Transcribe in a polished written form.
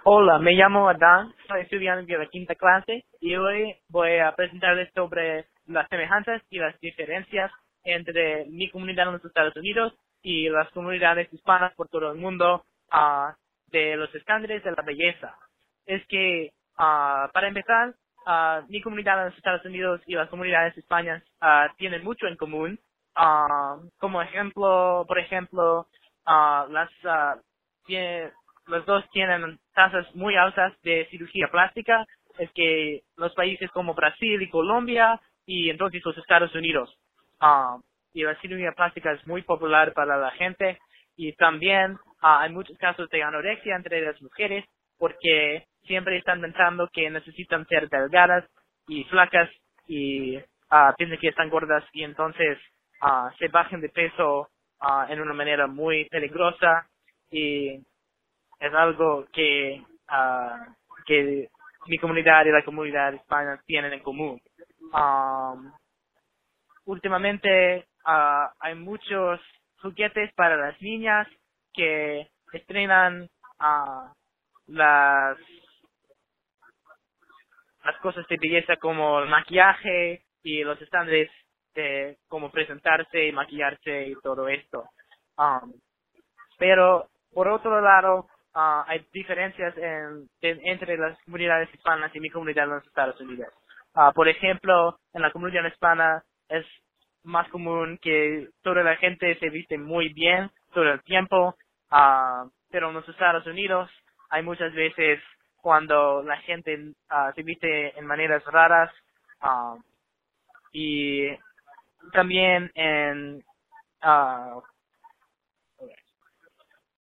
Hola, me llamo Adán, soy estudiante de la quinta clase y hoy voy a presentarles sobre las semejanzas y las diferencias entre mi comunidad en los Estados Unidos y las comunidades hispanas por todo el mundo de los estándares de la belleza. Es que, para empezar, mi comunidad en los Estados Unidos y las comunidades hispanas tienen mucho en común. Como ejemplo, por ejemplo, las los dos tienen tasas muy altas de cirugía plástica, es que los países como Brasil y Colombia y entonces los Estados Unidos. Ah, y la cirugía plástica es muy popular para la gente y también hay muchos casos de anorexia entre las mujeres porque siempre están pensando que necesitan ser delgadas y flacas y piensan que están gordas y entonces se bajan de peso en una manera muy peligrosa y es algo que mi comunidad y la comunidad hispana tienen en común. Um, Últimamente hay muchos juguetes para las niñas que estrenan las las cosas de belleza como el maquillaje y los estándares de cómo presentarse y maquillarse y todo esto. Um, Pero, por otro lado, hay diferencias entre las comunidades hispanas y mi comunidad en los Estados Unidos. Por ejemplo, en la comunidad hispana es más común que toda la gente se viste muy bien todo el tiempo, pero en los Estados Unidos hay muchas veces cuando la gente se viste en maneras raras ah, y también en